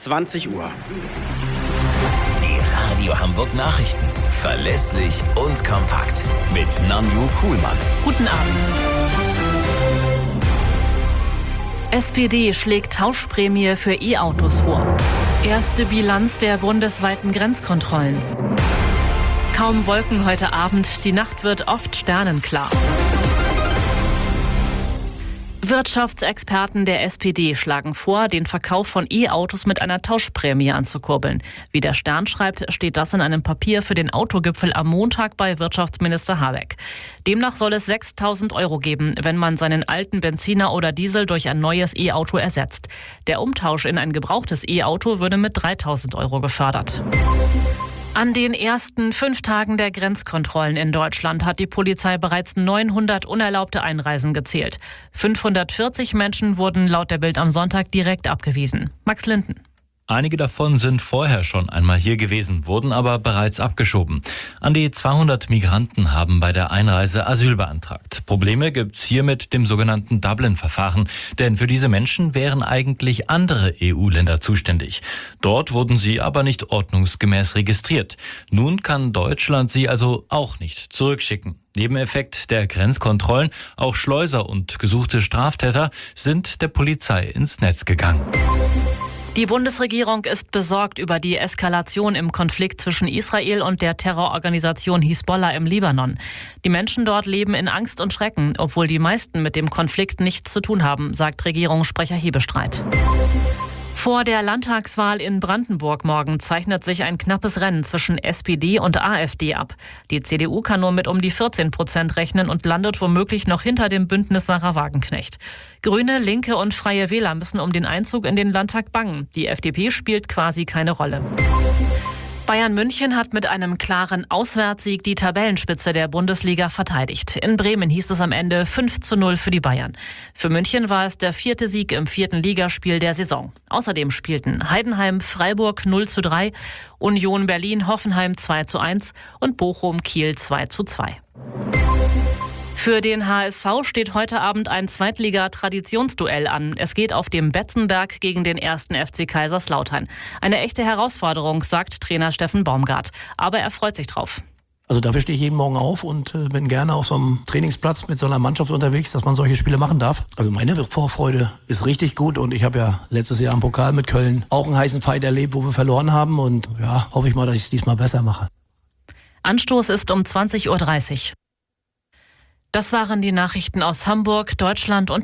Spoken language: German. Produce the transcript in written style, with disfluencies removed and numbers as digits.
20 Uhr. Die Radio Hamburg Nachrichten. Verlässlich und kompakt. Mit Nanju Kuhlmann. Guten Abend. SPD schlägt Tauschprämie für E-Autos vor. Erste Bilanz der bundesweiten Grenzkontrollen. Kaum Wolken heute Abend, die Nacht wird oft sternenklar. Wirtschaftsexperten der SPD schlagen vor, den Verkauf von E-Autos mit einer Tauschprämie anzukurbeln. Wie der Stern schreibt, steht das in einem Papier für den Autogipfel am Montag bei Wirtschaftsminister Habeck. Demnach soll es 6.000 € geben, wenn man seinen alten Benziner oder Diesel durch ein neues E-Auto ersetzt. Der Umtausch in ein gebrauchtes E-Auto würde mit 3.000 € gefördert. An den ersten 5 Tagen der Grenzkontrollen in Deutschland hat die Polizei bereits 900 unerlaubte Einreisen gezählt. 540 Menschen wurden laut der Bild am Sonntag direkt abgewiesen. Max Linden. Einige davon sind vorher schon einmal hier gewesen, wurden aber bereits abgeschoben. An die 200 Migranten haben bei der Einreise Asyl beantragt. Probleme gibt's hier mit dem sogenannten Dublin-Verfahren, denn für diese Menschen wären eigentlich andere EU-Länder zuständig. Dort wurden sie aber nicht ordnungsgemäß registriert. Nun kann Deutschland sie also auch nicht zurückschicken. Nebeneffekt der Grenzkontrollen, auch Schleuser und gesuchte Straftäter sind der Polizei ins Netz gegangen. Die Bundesregierung ist besorgt über die Eskalation im Konflikt zwischen Israel und der Terrororganisation Hisbollah im Libanon. Die Menschen dort leben in Angst und Schrecken, obwohl die meisten mit dem Konflikt nichts zu tun haben, sagt Regierungssprecher Hebestreit. Vor der Landtagswahl in Brandenburg morgen zeichnet sich ein knappes Rennen zwischen SPD und AfD ab. Die CDU kann nur mit um die 14% rechnen und landet womöglich noch hinter dem Bündnis Sarah Wagenknecht. Grüne, Linke und Freie Wähler müssen um den Einzug in den Landtag bangen. Die FDP spielt quasi keine Rolle. Bayern München hat mit einem klaren Auswärtssieg die Tabellenspitze der Bundesliga verteidigt. In Bremen hieß es am Ende 5:0 für die Bayern. Für München war es der 4. Sieg im 4. Ligaspiel der Saison. Außerdem spielten Heidenheim Freiburg 0:3, Union Berlin Hoffenheim 2:1 und Bochum Kiel 2:2. Für den HSV steht heute Abend ein Zweitliga-Traditionsduell an. Es geht auf dem Betzenberg gegen den 1. FC Kaiserslautern. Eine echte Herausforderung, sagt Trainer Steffen Baumgart. Aber er freut sich drauf. Also dafür stehe ich jeden Morgen auf und bin gerne auf so einem Trainingsplatz mit so einer Mannschaft unterwegs, dass man solche Spiele machen darf. Also meine Vorfreude ist richtig gut und ich habe ja letztes Jahr im Pokal mit Köln auch einen heißen Fight erlebt, wo wir verloren haben und ja, hoffe ich mal, dass ich es diesmal besser mache. Anstoß ist um 20:30 Uhr. Das waren die Nachrichten aus Hamburg, Deutschland und